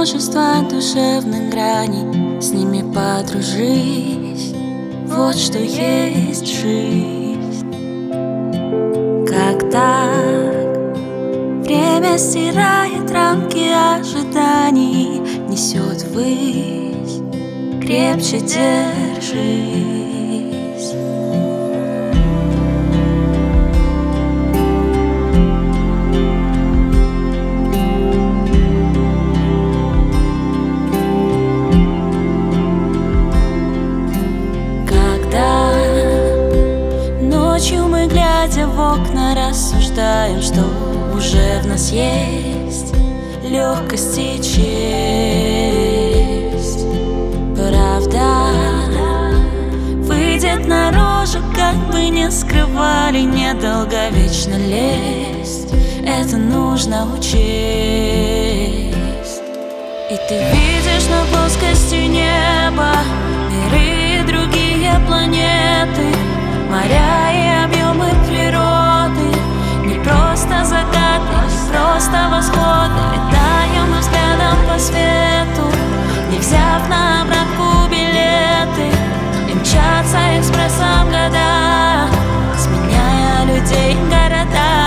множество душевных граней, с ними подружись. Вот что есть жизнь. Как так время стирает рамки ожиданий, несет ввысь, крепче держись. Ночью мы, глядя в окна, рассуждаем, что уже в нас есть легкость и честь. Правда выйдет наружу, как бы не скрывали, недолговечно лезть. Это нужно учесть. И ты видишь на плоскости неба миры и другие планеты, моря и объемы природы. Не просто закаты, не просто восходы. Летаем мы взглядом по свету, не взяв на обратку билеты, и мчатся экспрессом года, сменяя людей, города.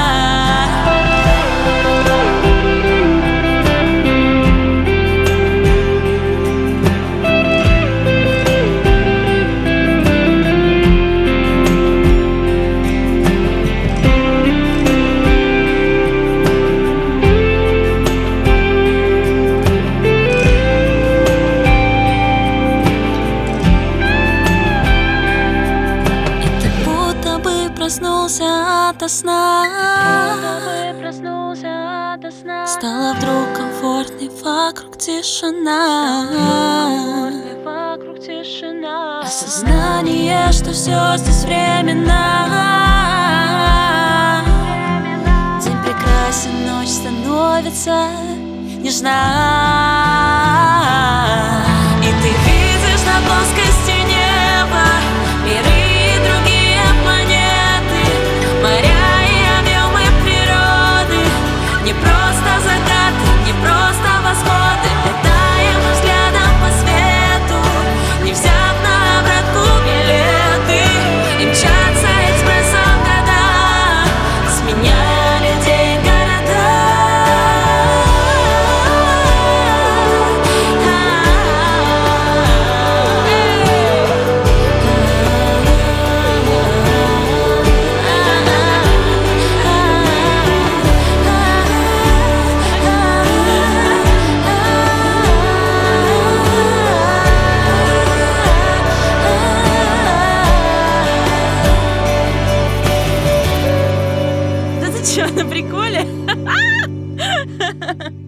Проснулся ото сна, стало вдруг комфортней, вокруг тишина. Осознание, что все здесь временно. День прекрасен, ночь становится нежна. И ты видишь на плоскости неба миры и другие планеты, моря и объемы природы. Не просто закаты, не просто восходы. Летаем мы взглядом по свету, не взяв на обратку билеты, и мчатся экспрессом года, сменяя людей, города. Да ты чё, на приколе?